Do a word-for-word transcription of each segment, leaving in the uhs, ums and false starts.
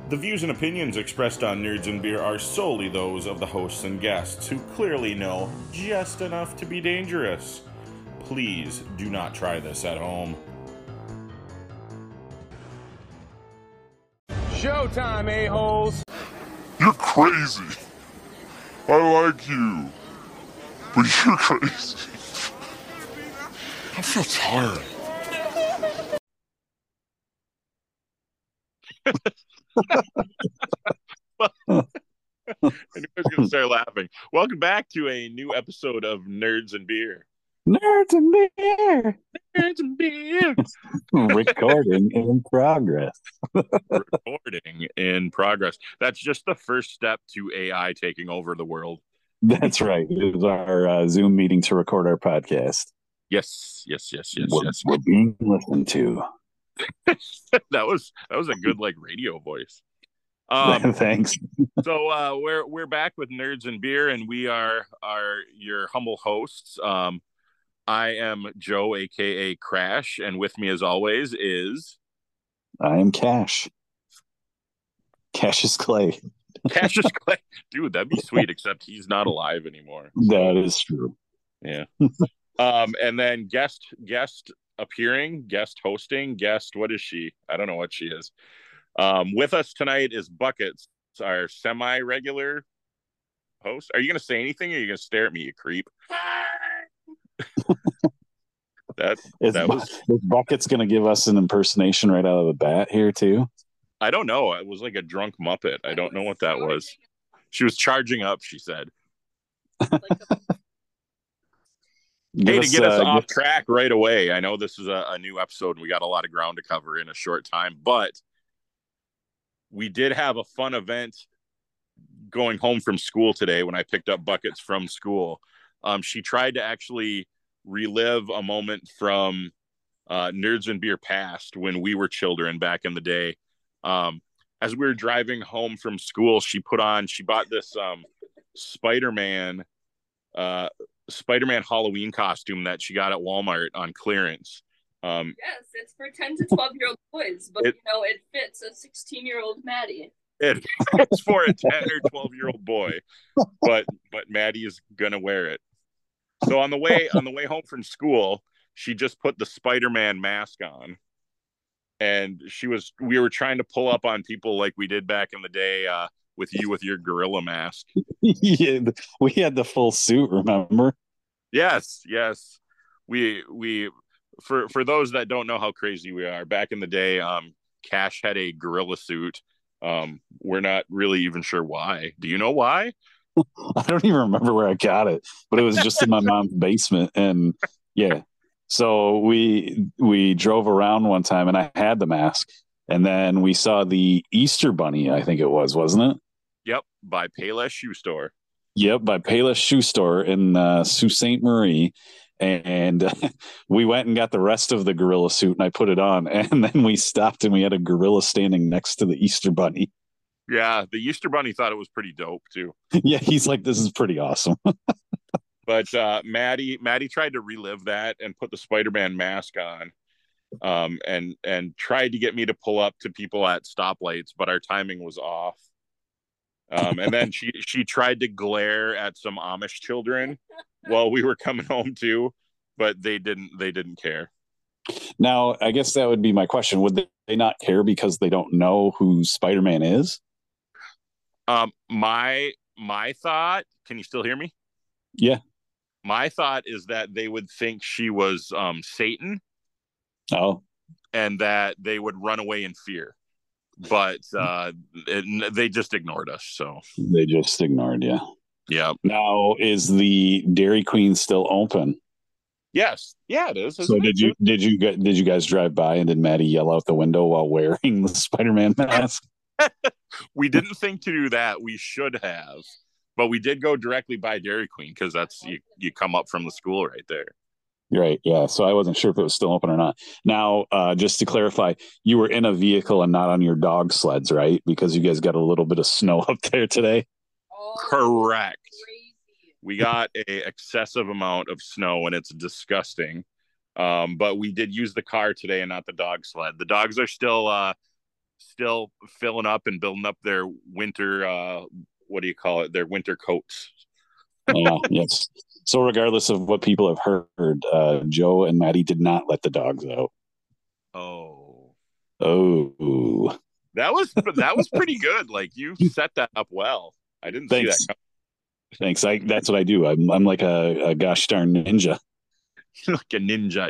The views and opinions expressed on Nerds and Beer are solely those of the hosts and guests, who clearly know just enough to be dangerous. Please do not try this at home. Showtime, a-holes! You're crazy. I like you. But you're crazy. I feel tired. I knew I was going to start laughing. Welcome back to a new episode of Nerds and Beer. Nerds and Beer! Nerds and Beer! Recording in progress. Recording in progress. That's just the first step to A I taking over the world. That's right. It was our uh, Zoom meeting to record our podcast. Yes, yes, yes, yes, we're, yes. We're being listened to. that was that was a good like radio voice. Um, Thanks. so uh, we're we're back with Nerds and Beer, and we are are your humble hosts. Um, I am Joe, aka Crash, and with me, as always, is I am Cash. Cassius Clay. Cassius Clay. Dude, that'd be sweet. Except he's not alive anymore. That is true. Yeah. um, and then guest guest appearing, guest hosting, guest. What is she? I don't know what she is. Um, with us tonight is Buckets, our semi-regular host. Are you going to say anything, or are you going to stare at me, you creep? that is, that was. Is Buckets going to give us an impersonation right out of the bat here too? I don't know. It was like a drunk Muppet. I don't know what that was. She was charging up, she said. Hey, us, to get us uh, off get... track right away, I know this is a, a new episode and we got a lot of ground to cover in a short time, but we did have a fun event going home from school today when I picked up Buckets from school. Um, she tried to actually relive a moment from uh, Nerds and Beer past when we were children back in the day. Um, as we were driving home from school, she put on, she bought this um, Spider-Man, uh, Spider-Man Halloween costume that she got at Walmart on clearance. Um, yes, it's for ten to twelve year old boys, but it, you know, it fits a sixteen year old Maddie. It, it's for a ten or twelve year old boy, but but Maddie is gonna wear it. So on the way on the way home from school, she just put the Spider-Man mask on, and she was we were trying to pull up on people like we did back in the day uh, with you with your gorilla mask. Yeah, we had the full suit, remember? Yes, yes. We we. For for those that don't know how crazy we are, back in the day, um, Cash had a gorilla suit. Um, we're not really even sure why. Do you know why? I don't even remember where I got it, but it was just in my mom's basement. And yeah, so we we drove around one time, and I had the mask, and then we saw the Easter Bunny. I think it was, wasn't it? Yep, by Payless Shoe Store. Yep, by Payless Shoe Store in uh, Sault Ste. Marie. And uh, we went and got the rest of the gorilla suit, and I put it on, and then we stopped and we had a gorilla standing next to the Easter Bunny. Yeah, the Easter Bunny thought it was pretty dope too. Yeah, he's like, this is pretty awesome. But uh, Maddie, Maddie tried to relive that and put the Spider-Man mask on, um, and and tried to get me to pull up to people at stoplights, but our timing was off. Um, and then she she tried to glare at some Amish children while we were coming home too, but they didn't they didn't care. Now, I guess that would be my question. Would they not care because they don't know who Spider-Man is? Um, my my thought, can you still hear me? Yeah. My thought is that they would think she was um Satan. Oh. And that they would run away in fear. But uh, it, they just ignored us. So they just ignored you. Yeah. Now, is the Dairy Queen still open? Yes. Yeah, it is. So it? did you did you did you guys drive by and did Maddie yell out the window while wearing the Spider-Man mask? We didn't think to do that. We should have, but we did go directly by Dairy Queen because that's you. You come up from the school right there. Right. Yeah. So I wasn't sure if it was still open or not. Now, uh, just to clarify, you were in a vehicle and not on your dog sleds, right? Because you guys got a little bit of snow up there today. Oh, correct. Crazy. We got a excessive amount of snow and it's disgusting. Um, but we did use the car today and not the dog sled. The dogs are still uh, still filling up and building up their winter. Uh, what do you call it? Their winter coats. Yeah, yes. So regardless of what people have heard, uh, Joe and Maddie did not let the dogs out. Oh, oh, that was that was pretty good. Like you set that up well. I didn't Thanks. see that coming. Thanks. I that's what I do. I'm I'm like a, a gosh darn ninja. Like a ninja.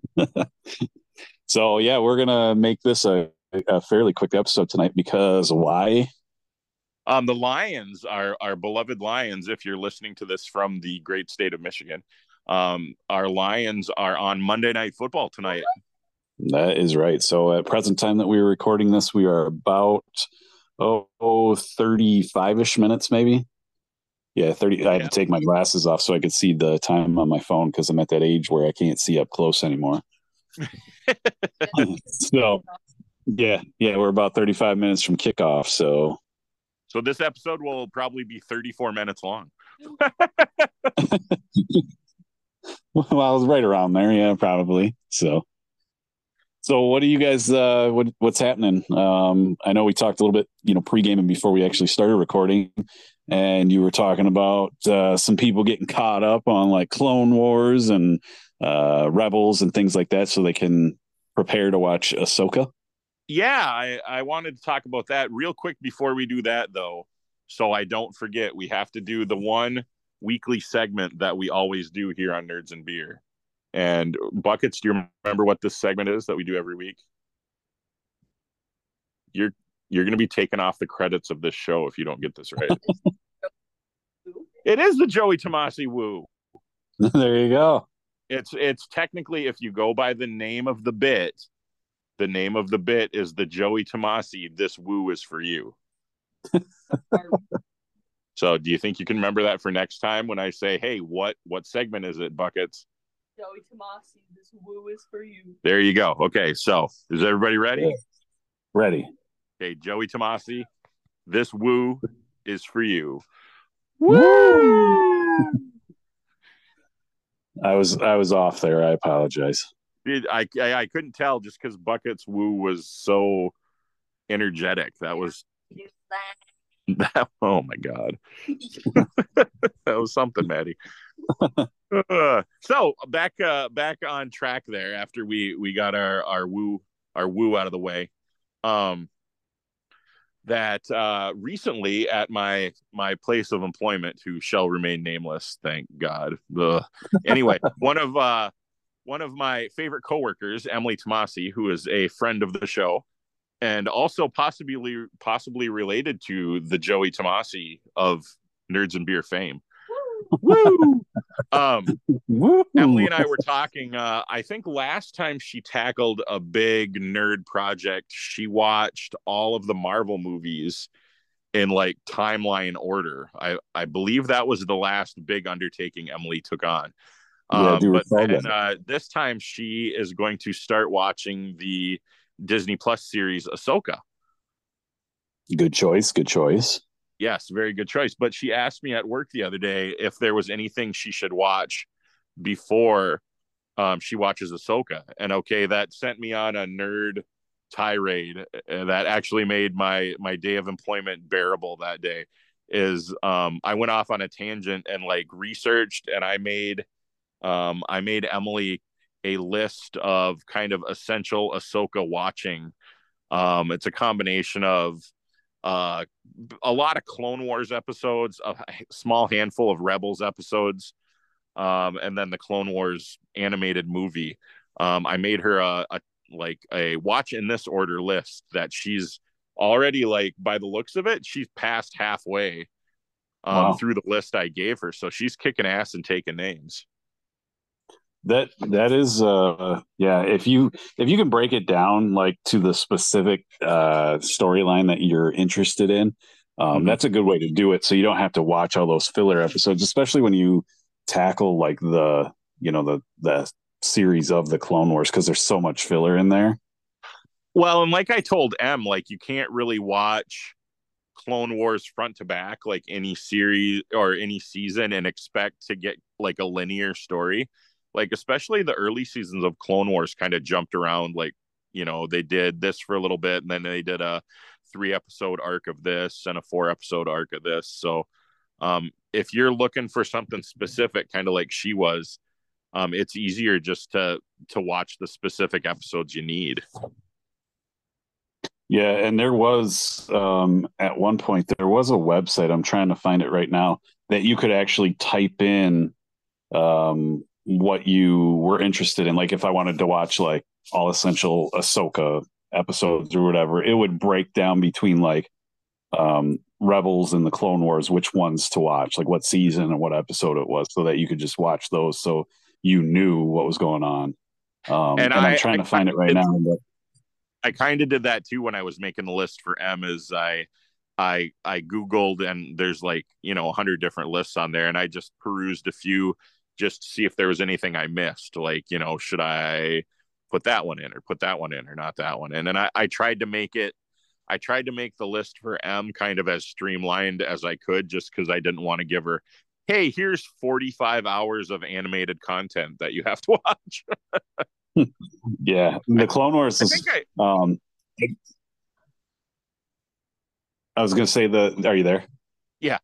So yeah, we're gonna make this a, a fairly quick episode tonight because why? Um, the Lions, our our beloved Lions, if you're listening to this from the great state of Michigan, um, our Lions are on Monday Night Football tonight. That is right. So at present time that we were recording this, we are about oh, oh thirty-five-ish minutes maybe. Yeah, thirty. I had yeah. to take my glasses off so I could see the time on my phone because I'm at that age where I can't see up close anymore. So yeah, yeah, we're about thirty-five minutes from kickoff. So So this episode will probably be thirty-four minutes long. Well, I was right around there. Yeah, probably. So, so what do you guys, uh, what, what's happening? Um, I know we talked a little bit, you know, pre-gaming before we actually started recording, and you were talking about uh, some people getting caught up on like Clone Wars and uh, Rebels and things like that so they can prepare to watch Ahsoka. Yeah, I, I wanted to talk about that real quick before we do that, though. So I don't forget, we have to do the one weekly segment that we always do here on Nerds and Beer. And Buckets, do you remember what this segment is that we do every week? You're you're going to be taken off the credits of this show if you don't get this right. It is the Joey Tomasi Woo. There you go. It's it's technically, if you go by the name of the bit, the name of the bit is the Joey Tomasi, this woo is for you. So do you think you can remember that for next time when I say, hey, what what segment is it, Buckets? Joey Tomasi, this woo is for you. There you go. Okay, so is everybody ready? Yeah. Ready. Okay, Joey Tomasi, this woo is for you. Woo! I was I was off there. I apologize. Dude, I, I I couldn't tell just because Bucket's woo was so energetic. That was that. Oh my god, that was something, Maddie. uh, so back uh, back on track there after we we got our our woo our woo out of the way. Um, that uh, recently at my my place of employment, who shall remain nameless, thank God. Ugh. Anyway, one of uh. One of my favorite coworkers, Emily Tomasi, who is a friend of the show, and also possibly possibly related to the Joey Tomasi of Nerds and Beer fame. Woo! Um, Woo! Emily and I were talking. Uh, I think last time she tackled a big nerd project, she watched all of the Marvel movies in like timeline order. I I believe that was the last big undertaking Emily took on. Yeah, um, but then, uh, this time she is going to start watching the Disney Plus series Ahsoka. Good choice. Good choice. Yes, very good choice. But she asked me at work the other day if there was anything she should watch before um, she watches Ahsoka. And okay, that sent me on a nerd tirade that actually made my my day of employment bearable that day. Is um, I went off on a tangent and like researched, and I made Um, I made Emily a list of kind of essential Ahsoka watching. Um, it's a combination of uh, a lot of Clone Wars episodes, a small handful of Rebels episodes, um, and then the Clone Wars animated movie. Um, I made her a, a like a watch in this order list that she's already, like, by the looks of it, she's past halfway um, wow. through the list I gave her. So she's kicking ass and taking names. That that is uh yeah, if you if you can break it down like to the specific uh storyline that you're interested in, um mm-hmm. that's a good way to do it, so you don't have to watch all those filler episodes, especially when you tackle like the you know the the series of the Clone Wars, because there's so much filler in there. Well, and like I told Em, like you can't really watch Clone Wars front to back like any series or any season and expect to get like a linear story. Like, especially the early seasons of Clone Wars kind of jumped around like, you know, they did this for a little bit, and then they did a three episode arc of this and a four episode arc of this. So um, if you're looking for something specific, kind of like she was, um, it's easier just to to watch the specific episodes you need. Yeah, and there was um, at one point there was a website. I'm trying to find it right now that you could actually type in um, what you were interested in. Like if I wanted to watch like all essential Ahsoka episodes or whatever, it would break down between like um, Rebels and the Clone Wars, which ones to watch, like what season and what episode it was, so that you could just watch those, so you knew what was going on. Um, and, and I, I'm trying I, to find I, it right now. But I kind of did that too when I was making the list for M. Is I, I, I Googled, and there's like you know a hundred different lists on there, and I just perused a few just to see if there was anything I missed. Like you know, should I put that one in or put that one in or not that one in? And I, I tried to make it. I tried to make the list for M kind of as streamlined as I could, just because I didn't want to give her, hey, here's forty-five hours of animated content that you have to watch. Yeah, the Clone Wars is. I, I, um, I was going to say the. Are you there? Yeah,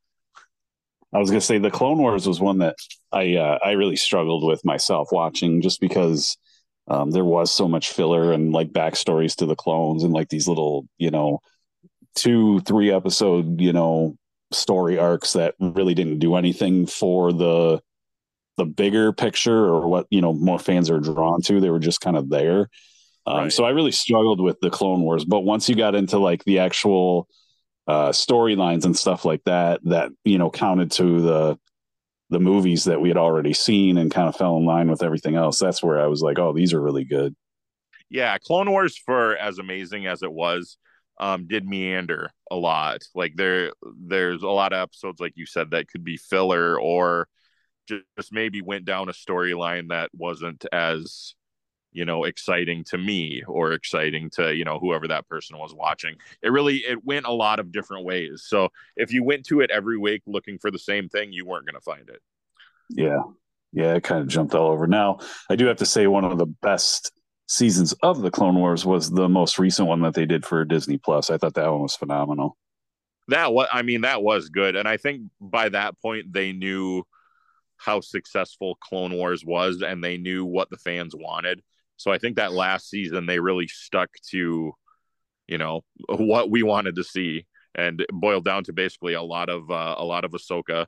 I was going to say the Clone Wars was one that I uh, I really struggled with myself watching, just because um, there was so much filler and like backstories to the clones and like these little you know two three episode you know story arcs that really didn't do anything for the. the bigger picture or what you know more fans are drawn to. They were just kind of there. Um, right. So I really struggled with the Clone Wars, but once you got into like the actual uh, storylines and stuff like that, that you know counted to the the movies that we had already seen and kind of fell in line with everything else, that's where I was like, oh, these are really good. Yeah, Clone Wars, for as amazing as it was, um, did meander a lot. Like there, there's a lot of episodes, like you said, that could be filler or just maybe went down a storyline that wasn't as, you know, exciting to me or exciting to, you know, whoever that person was watching. It really, it went a lot of different ways. So if you went to it every week looking for the same thing, you weren't going to find it. Yeah. Yeah. It kind of jumped all over. Now, I do have to say one of the best seasons of the Clone Wars was the most recent one that they did for Disney Plus. I thought that one was phenomenal. That was, I mean, that was good. And I think by that point they knew how successful Clone Wars was, and they knew what the fans wanted. So I think that last season they really stuck to, you know, what we wanted to see, and it boiled down to basically a lot of uh, a lot of Ahsoka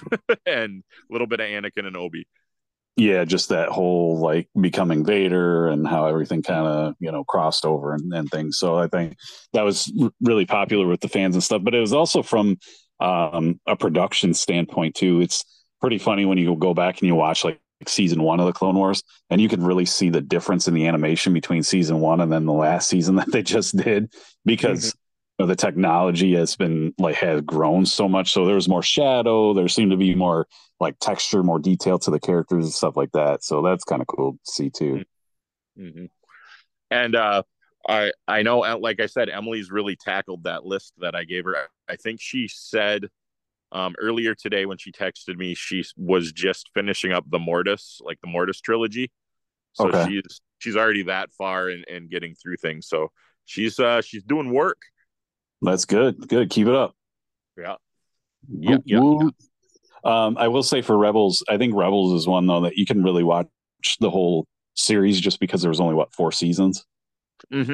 and a little bit of Anakin and Obi. Yeah, just that whole like becoming Vader and how everything kind of you know crossed over and, and things. So I think that was r- really popular with the fans and stuff. But it was also from um, a production standpoint too. It's pretty funny when you go back and you watch like season one of the Clone Wars, and you can really see the difference in the animation between season one and then the last season that they just did, because mm-hmm. you know, the technology has been like has grown so much. So there's more shadow. There seemed to be more like texture, more detail to the characters and stuff like that. So that's kind of cool to see too. Mm-hmm. And uh, I I know, like I said, Emily's really tackled that list that I gave her. I think she said. Um, earlier today when she texted me, she was just finishing up the Mortis, like the Mortis trilogy. So okay. she's she's already that far in, in getting through things. So she's uh she's doing work. That's good. Good. Keep it up. Yeah. Yeah. yeah, yeah. Um, I will say for Rebels, I think Rebels is one though that you can really watch the whole series just because there was only what four seasons. Mm-hmm.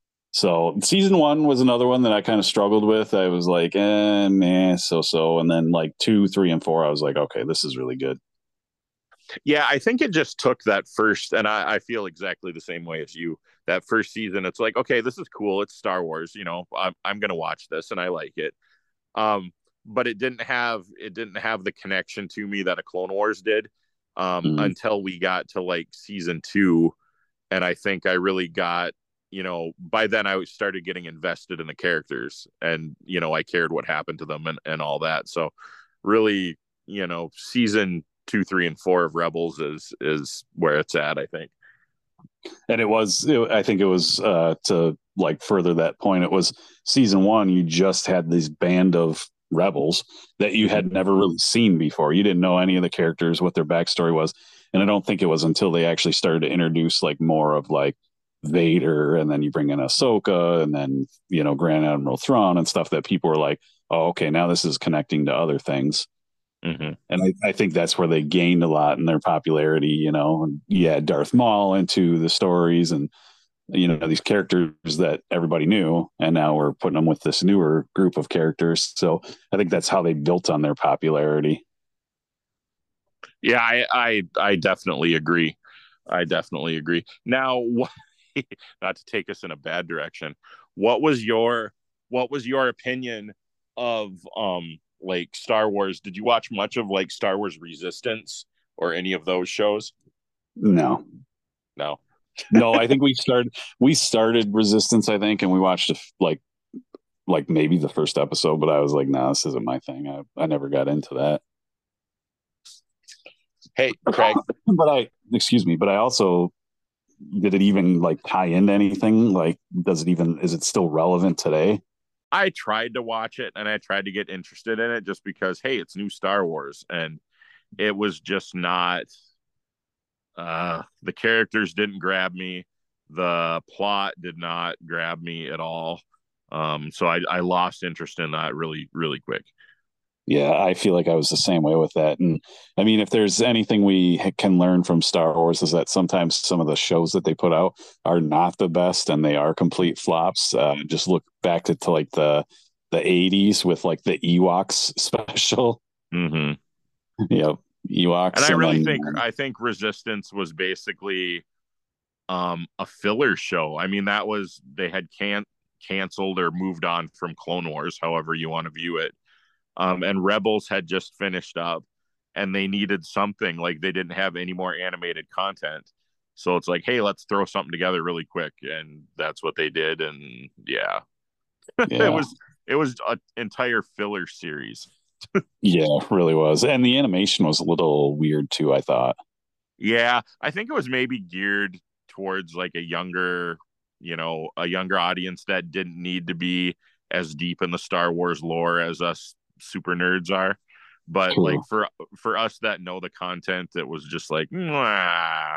So season one was another one that I kind of struggled with. I was like, eh, nah, so-so. And then like two, three, and four, I was like, okay, this is really good. Yeah, I think it just took that first, and I, I feel exactly the same way as you. That first season, it's like, okay, this is cool. It's Star Wars, you know, I'm, I'm going to watch this, and I like it. Um, but it didn't have it didn't have the connection to me that a Clone Wars did um, mm-hmm. until we got to like season two, and I think I really got. You know, by then I started getting invested in the characters, and, you know, I cared what happened to them and, and all that. So really, you know, season two, three, and four of Rebels is, is where it's at, I think. And it was, it, I think it was uh, to like further that point, it was season one. You just had this band of rebels that you had never really seen before. You didn't know any of the characters, what their backstory was. And I don't think it was until they actually started to introduce like more of like, Vader, and then you bring in Ahsoka, and then you know Grand Admiral Thrawn and stuff that people were like, oh, okay, now this is connecting to other things. Mm-hmm. And I, I think that's where they gained a lot in their popularity, you know. And you add Darth Maul into the stories and, you know, these characters that everybody knew. And now we're putting them with this newer group of characters. So I think that's how they built on their popularity. Yeah, I, I, I definitely agree. I definitely agree. Now, not to take us in a bad direction, what was your, what was your opinion of, um, like Star Wars? Did you watch much of like Star Wars Resistance or any of those shows? No, no, no. I think we started we started Resistance, I think, and we watched like like maybe the first episode, but I was like, nah, this isn't my thing. I, I never got into that. Hey, Craig, but I excuse me, but I also did it even like tie into anything? Like, does it even is it still relevant today? I tried to watch it and I tried to get interested in it just because, hey, it's new Star Wars. And it was just not, uh, the characters didn't grab me. The plot did not grab me at all. Um, so I, I lost interest in that really, really quick. Yeah, I feel like I was the same way with that. And I mean, if there's anything we can learn from Star Wars is that sometimes some of the shows that they put out are not the best and they are complete flops. Uh, just look back to, to like the the eighties with like the Ewoks special. Mm-hmm. Yep, Ewoks. And I and really then, think I think Resistance was basically um, a filler show. I mean, that was they had can canceled or moved on from Clone Wars, however you want to view it. Um, and Rebels had just finished up and they needed something, like they didn't have any more animated content. So it's like, hey, let's throw something together really quick. And that's what they did. And yeah, yeah. it was, it was an entire filler series. Yeah, really was. And the animation was a little weird too, I thought. Yeah. I think it was maybe geared towards like a younger, you know, a younger audience that didn't need to be as deep in the Star Wars lore as us super nerds are, but cool. like for for us that know the content, it was just like we're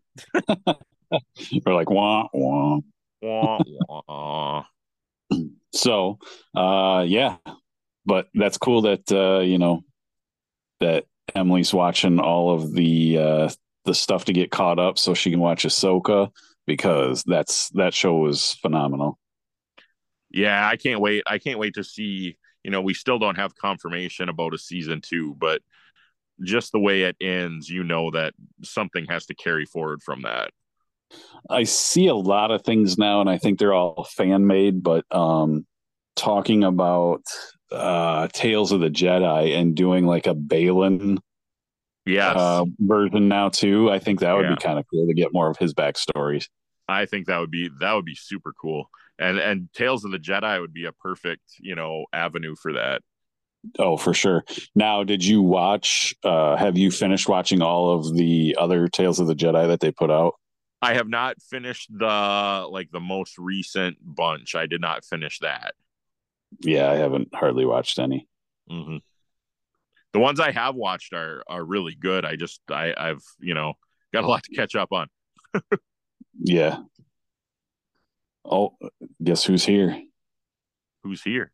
like wah wah wah wah. So uh yeah, but that's cool that uh you know that Emily's watching all of the uh the stuff to get caught up so she can watch Ahsoka, because that's that show was phenomenal. Yeah, I can't wait. I can't wait to see. You know, we still don't have confirmation about a season two, but just the way it ends, you know that something has to carry forward from that. I see a lot of things now, and I think they're all fan made, but um, talking about uh, Tales of the Jedi and doing like a Balin yes. uh, version now too. I think that would yeah. be kind of cool to get more of his backstories. I think that would be that would be super cool. And and Tales of the Jedi would be a perfect, you know, avenue for that. Oh, for sure. Now, did you watch, uh, have you finished watching all of the other Tales of the Jedi that they put out? I have not finished the, like the most recent bunch. I did not finish that. Yeah, I haven't hardly watched any. Mm-hmm. The ones I have watched are are really good. I just, I, I've, you know, got a lot to catch up on. Yeah. Oh, guess who's here? Who's here?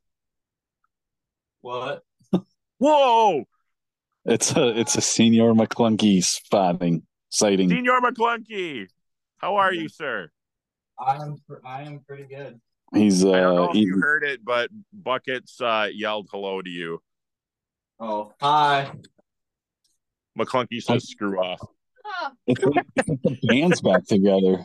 What? Whoa! It's a it's a Senior McClunky spotting sighting. Senior McClunky, how are you, sir? I am I am pretty good. He's. Uh, I don't know if he, you heard it, but Buckets uh, yelled hello to you. Oh, hi. McClunky says, "Screw off." Hands back together.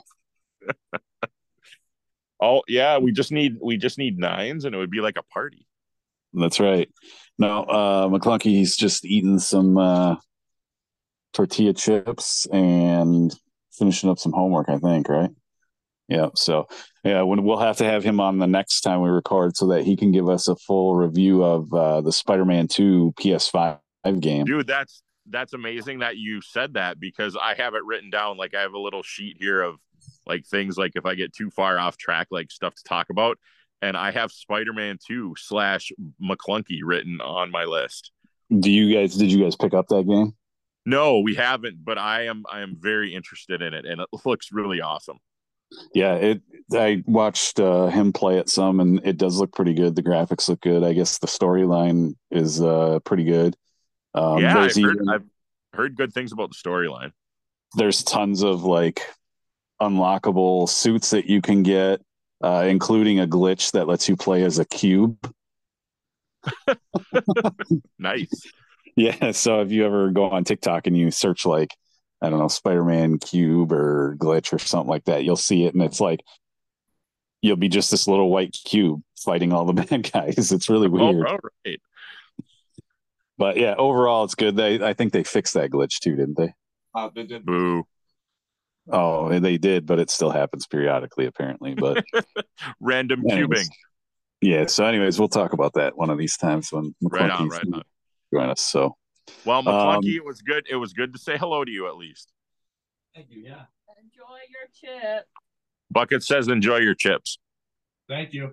Oh yeah, we just need we just need nines, and it would be like a party. That's right. No, uh, McClunky, he's just eating some uh, tortilla chips and finishing up some homework, I think, right? Yeah. So yeah, we'll have to have him on the next time we record so that he can give us a full review of uh, the Spider-Man two P S five game. Dude, that's that's amazing that you said that, because I have it written down. Like I have a little sheet here of like things like if I get too far off track, like stuff to talk about. And I have Spider-Man two slash McClunky written on my list. Do you guys, did you guys pick up that game? No, we haven't, but I am, I am very interested in it, and it looks really awesome. Yeah, it. I watched uh, him play it some, and it does look pretty good. The graphics look good. I guess the storyline is uh, pretty good. Um, Yeah, I've there's heard even I've heard good things about the storyline. there's tons of like unlockable suits that you can get, uh, including a glitch that lets you play as a cube. Nice. Yeah, so if you ever go on TikTok and you search like I don't know Spider-Man cube or glitch or something like that, you'll see it, and it's like you'll be just this little white cube fighting all the bad guys. It's really weird. Oh, all right. But yeah, overall it's good. They I think they fixed that glitch too, didn't they? Uh, they did. Boo. Oh, they did, but it still happens periodically, apparently. But Random anyways, cubing. Yeah. So, anyways, we'll talk about that one of these times when Right on, McClunky's right on. join us. So, Well, um, McClunky, it was good. It was good to say hello to you at least. Thank you. Yeah. Enjoy your chip. Bucket says enjoy your chips. Thank you.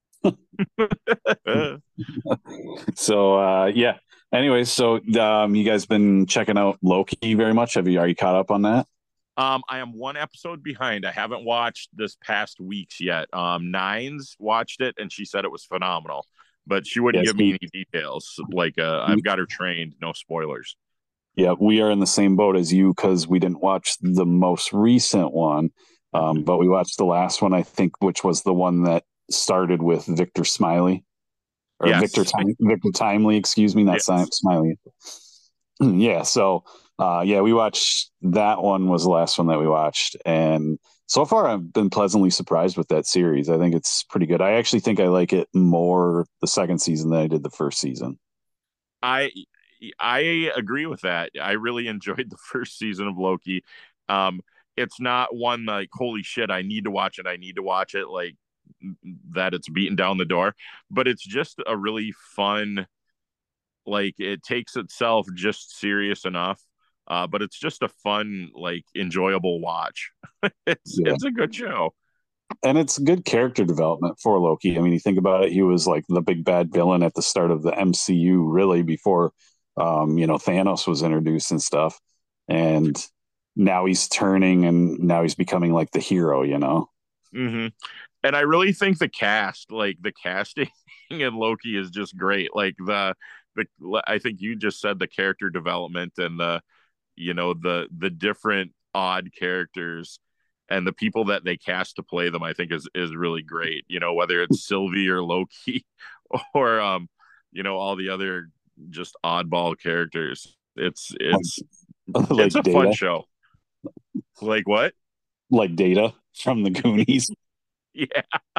so uh, yeah. Anyways, so um, you guys been checking out Loki very much? Have you? Are you caught up on that? Um, I am one episode behind. I haven't watched this past weeks yet. Um, Nines watched it and she said it was phenomenal, but she wouldn't Yes, give me we- any details. Like, uh, I've got her trained, no spoilers. Yeah, we are in the same boat as you because we didn't watch the most recent one, um, but we watched the last one, I think, which was the one that started with Victor Smiley or Yes. Victor Time, Victor Timely, excuse me, not Yes. Si- Smiley. Yeah, so uh, yeah, we watched that one was the last one that we watched, and so far I've been pleasantly surprised with that series. I think it's pretty good. I actually think I like it more the second season than I did the first season. I I agree with that. I really enjoyed the first season of Loki. Um, it's not one like holy shit, I need to watch it. I need to watch it like that. It's beaten down the door, but it's just a really fun. Like it takes itself just serious enough, uh, but it's just a fun, like enjoyable watch. it's Yeah. it's a good show. And it's good character development for Loki. I mean, you think about it, he was like the big bad villain at the start of the M C U, really, before um, you know, Thanos was introduced and stuff. And now he's turning and now he's becoming like the hero, you know. Mm-hmm. And I really think the cast, like the casting in Loki is just great. Like the the I think you just said the character development and the you know the the different odd characters and the people that they cast to play them, I think is is really great. You know, whether it's Sylvie or Loki or um, you know, all the other just oddball characters. It's it's like it's a Data. fun show. Like what? Like Data from the Goonies. Yeah.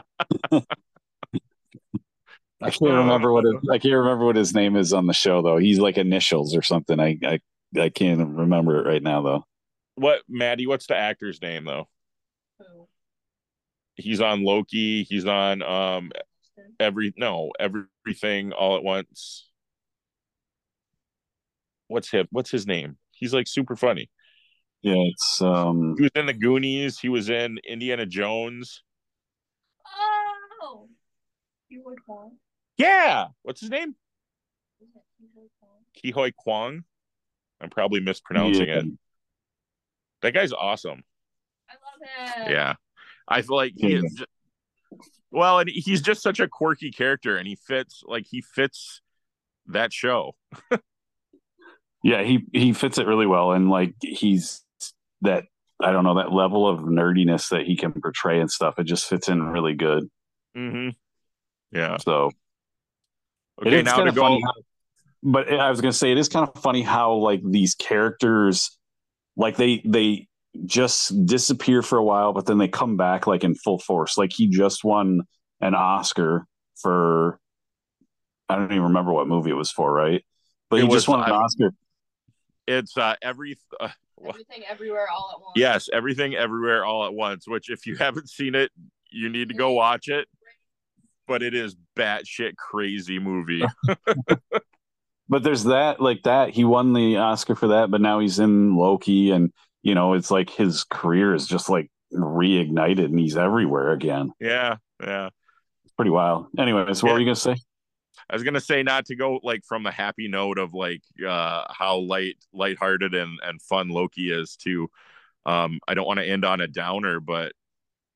I can't remember what his, I can't remember what his name is on the show though. He's like initials or something. I I, I can't remember it right now though. What, Maddie? What's the actor's name though? Who? He's on Loki. He's on um every no everything all at once. What's him? What's his name? He's like super funny. Yeah, it's um He was in the Goonies. He was in Indiana Jones. Oh, you would want. Yeah. What's his name? Is it Ke Huy Quan? Ke Huy Kwang. I'm probably mispronouncing yeah. it. That guy's awesome. I love him. Yeah. I feel like he Yeah. is just, well, and he's just such a quirky character and he fits like he fits that show. Yeah, he he fits it really well, and like he's that I don't know that level of nerdiness that he can portray and stuff. It just fits in really good. Mm-hmm. Yeah. So Okay, it's now kind to of go. funny how, but I was gonna say it is kind of funny how like these characters, like they they just disappear for a while, but then they come back like in full force. Like he just won an Oscar for I don't even remember what movie it was for, right? But It he was, just won an uh, Oscar. It's uh every uh, Everything, everywhere, all at once. yes, everything everywhere all at once, which if you haven't seen it, you need to go watch it. But it is batshit crazy movie. But there's that, like that. He won the Oscar for that, but now he's in Loki, and you know, it's like his career is just like reignited, and he's everywhere again. Yeah, yeah. It's pretty wild. Anyways, what Yeah. were you gonna say? I was gonna say not to go like from the happy note of like uh how light lighthearted and and fun Loki is to um I don't want to end on a downer, but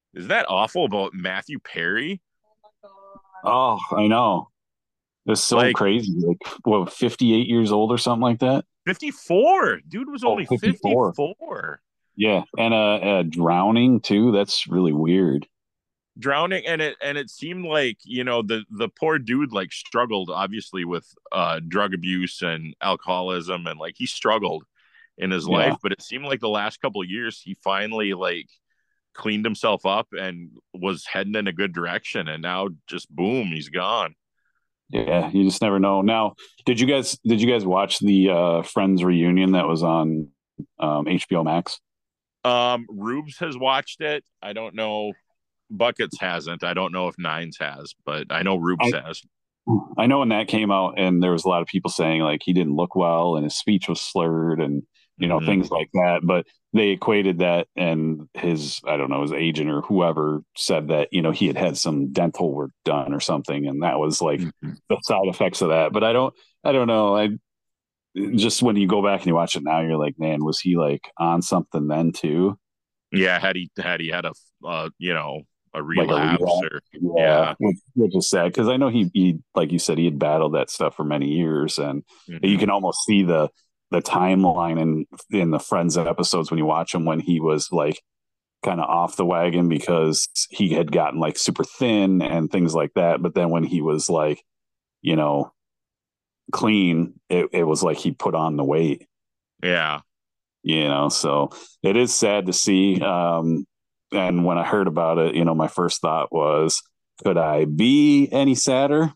Isn't that awful about Matthew Perry? Oh, I know. It's so Like, crazy. Like, what, fifty-eight years old or something like that? fifty-four. Dude was Oh, only fifty-four. fifty-four. Yeah, and a, a drowning too. That's really weird. Drowning, and it and it seemed like, you know, the the poor dude like struggled obviously with uh drug abuse and alcoholism, and like he struggled in his Yeah. life, but it seemed like the last couple of years he finally like cleaned himself up and was heading in a good direction, and now just boom, he's gone. Yeah, you just never know. Now, did you guys did you guys watch the uh Friends reunion that was on um H B O Max? Um, Rubes has watched it. I don't know. Buckets hasn't. I don't know if Nines has, but I know Rubes I, has. I know when that came out, and there was a lot of people saying like he didn't look well and his speech was slurred and you know Mhm. things like that. But they equated that, and his I don't know his agent or whoever said that you know he had had some dental work done or something, and that was like Mhm. the side effects of that. But I don't I don't know. I just when you go back and you watch it now, you're like, man, was he like on something then too? Yeah, had he had he had a uh, you know, a Like a relapse relapse? or Yeah, yeah. which, which is sad because I know he, he, like you said, he had battled that stuff for many years, and you Mhm. can almost see the the timeline in in the Friends episodes when you watch him when he was like kind of off the wagon because he had gotten like super thin and things like that. But then when he was like, you know, clean, it, it was like he put on the weight, Yeah. you know. So it is sad to see. Um, and when I heard about it, you know, my first thought was, could I be any sadder?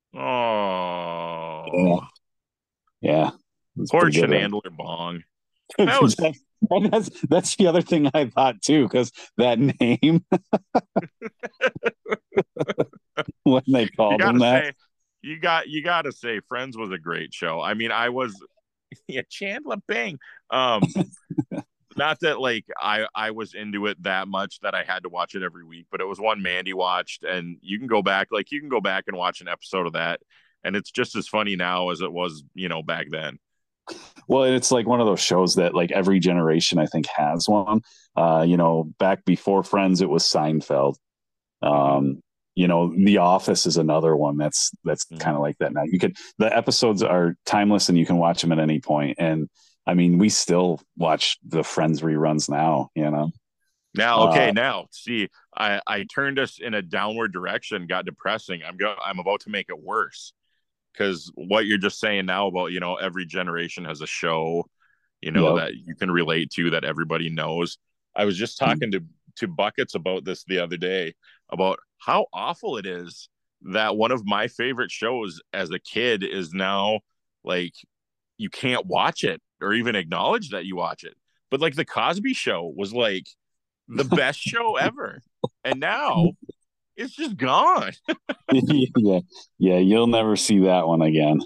Oh, Yeah, yeah, it's poor pretty good. Chenandler Bong. Right? That was And that's that's the other thing I thought too, because that name when they you called him gotta that. say, you got you gotta say, Friends was a great show. I mean, I was yeah, Chandler Bing. Um, not that like I I was into it that much that I had to watch it every week, but it was one Mandy watched, and you can go back like you can go back and watch an episode of that, and it's just as funny now as it was, you know, back then. Well, it's like one of those shows that like every generation I think has one. Uh, you know, back before Friends, it was Seinfeld. Um, you know, The Office is another one that's that's Mhm. kind of like that now. You could the episodes are timeless and you can watch them at any point. And I mean, we still watch the Friends reruns now, you know. Now, okay, Uh, now see, I I turned us in a downward direction, got depressing. I'm go I'm about to make it worse because what you're just saying now about, you know, every generation has a show, you know, yep. that you can relate to that everybody knows. I was just talking to to Buckets about this the other day about how awful it is that one of my favorite shows as a kid is now like you can't watch it or even acknowledge that you watch it. But like the Cosby Show was like the best show ever. And now it's just gone. yeah, yeah, you'll never see that one again.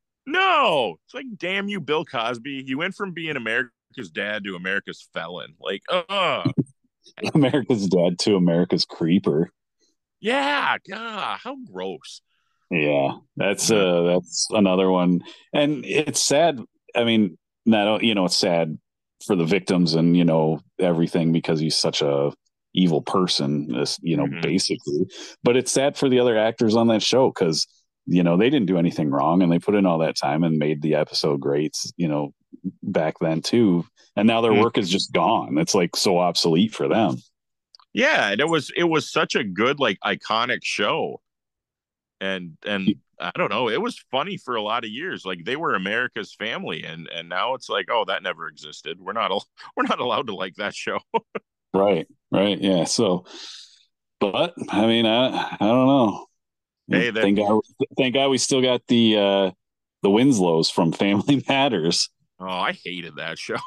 No, it's like, damn you, Bill Cosby. You went from being America's dad to America's felon. Like, uh, America's Dad to America's Creeper. yeah, God, how gross. Yeah, that's Yeah. uh that's another one. And it's sad. I mean, not you know, it's sad for the victims and you know everything because he's such a evil person, this, you know, Mhm. basically. But it's sad for the other actors on that show because you know they didn't do anything wrong and they put in all that time and made the episode great, you know, back then too. And now their Mm. work is just gone. It's like so obsolete for them. Yeah, and it was it was such a good, like, iconic show. And and I don't know, it was funny for a lot of years. Like they were America's family, and and now it's like, oh, that never existed. We're not al- we're not allowed to like that show. Right, right, yeah. So, but I mean, I I don't know. Hey, that Thank God, thank God we still got the uh the Winslows from Family Matters. oh, I hated that show.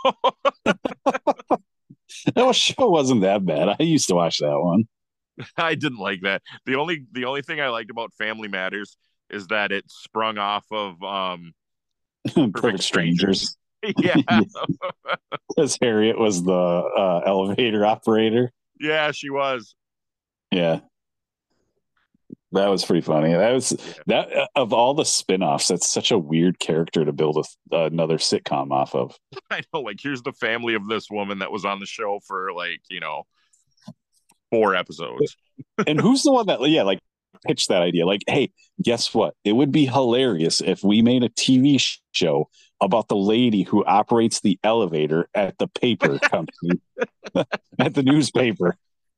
That show wasn't that bad. I used to watch that one. I didn't like that. The only the only thing I liked about Family Matters is that it sprung off of um Perfect, Perfect Strangers. Strangers. Yeah. Because Harriet was the uh, elevator operator. Yeah, she was. Yeah. That was pretty funny. That was Yeah. that uh, of all the spin-offs, that's such a weird character to build a, another sitcom off of. I know, like here's the family of this woman that was on the show for like, you know, four episodes. And who's the one that, yeah, like pitched that idea? Like, hey, guess what? It would be hilarious if we made a T V show about the lady who operates the elevator at the paper company, at the newspaper.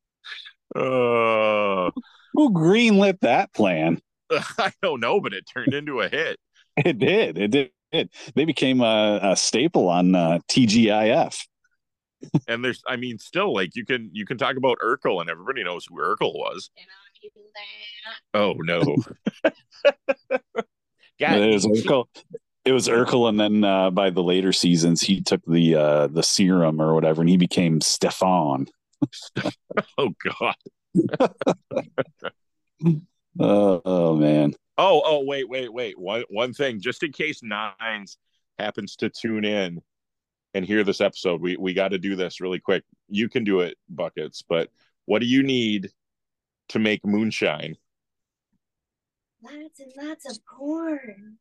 Uh, Who greenlit that plan? I don't know, but it turned into a hit. It did. It did. They became a, a staple on uh, T G I F. And there's, I mean, still, like you can you can talk about Urkel, and everybody knows who Urkel was. Oh no! God, it was Urkel. It was Urkel, and then uh, by the later seasons, he took the uh, the serum or whatever, and he became Stefan. Oh God! oh, oh man! Oh oh wait wait wait one one thing, just in case Nines happens to tune in and hear this episode, we we got to do this really quick. You can do it, Buckets, but what do you need to make moonshine? Lots and lots of corn.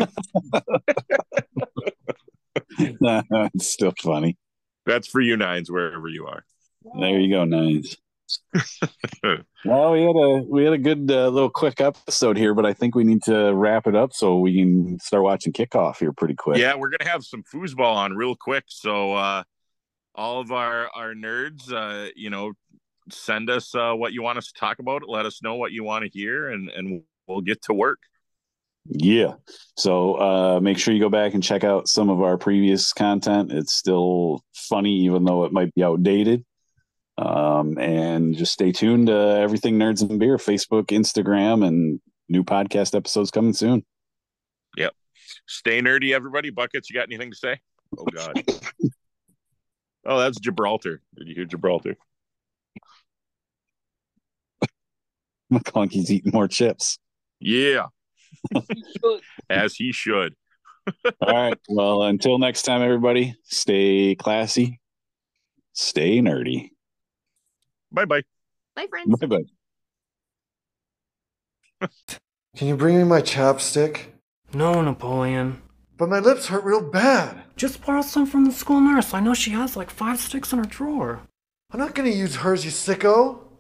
It's still funny. That's for you, Nines, wherever you are. There you go, Nines. Well, we had a we had a good uh, little quick episode here, but I think we need to wrap it up so we can start watching kickoff here pretty quick. Yeah, we're gonna have some foosball on real quick. So uh, all of our our nerds, uh, you know, send us uh, what you want us to talk about. Let us know what you want to hear, and and we'll get to work. Yeah. So uh, make sure you go back and check out some of our previous content. It's still funny, even though it might be outdated. Um, and just stay tuned to everything Nerds and Beer, Facebook, Instagram, and new podcast episodes coming soon. Yep. Stay nerdy, everybody. Buckets, you got anything to say? Oh, God. Oh, that's Gibraltar. Did you hear Gibraltar? McClunky's eating more chips. Yeah. As he should. All right. Well, until next time, everybody, stay classy, stay nerdy. Bye-bye. Bye, friends. Bye-bye. Can you bring me my chapstick? No, Napoleon. But my lips hurt real bad. Just borrow some from the school nurse. I know she has like five sticks in her drawer. I'm not gonna use hers, you sicko.